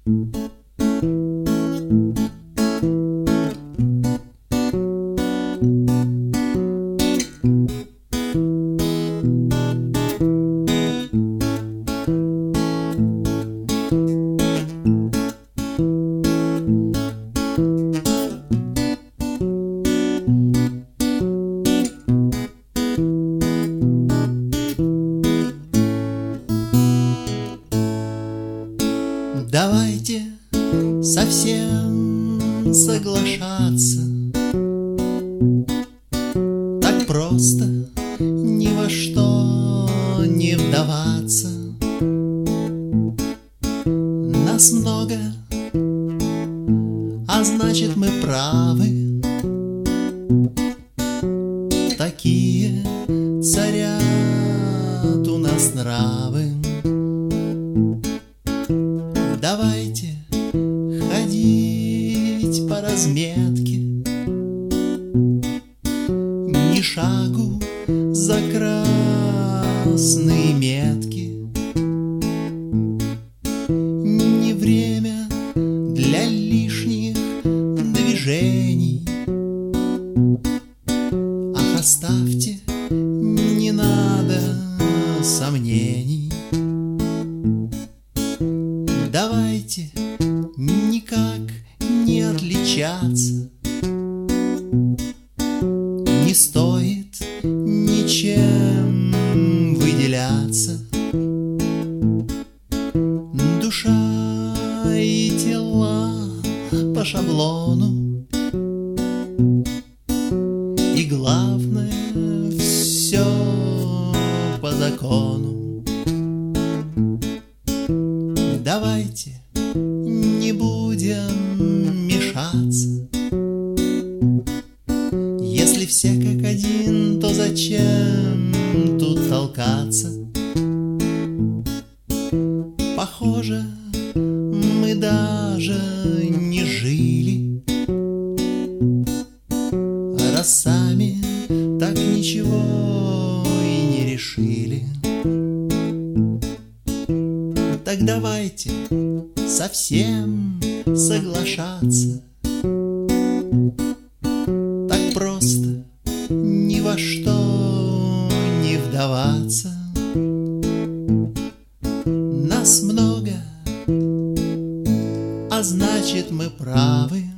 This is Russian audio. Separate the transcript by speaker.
Speaker 1: Давайте совсем соглашаться, так просто ни во что не вдаваться. Нас много, а значит мы правы. Такие царят у нас нравы. Давайте ходить по разметке, ни шагу за красные метки. Не время для лишних движений. Ах, оставьте, не надо сомнений. Давайте никак не отличаться, не стоит ничем выделяться. Душа и тела по шаблону, и главное все по закону. Давайте не будем мешаться. Если все как один, то зачем тут толкаться? Похоже, мы даже не жили, раз сами так ничего и не решили. Так давайте совсем соглашаться, так просто ни во что не вдаваться. Нас много, а значит мы правы.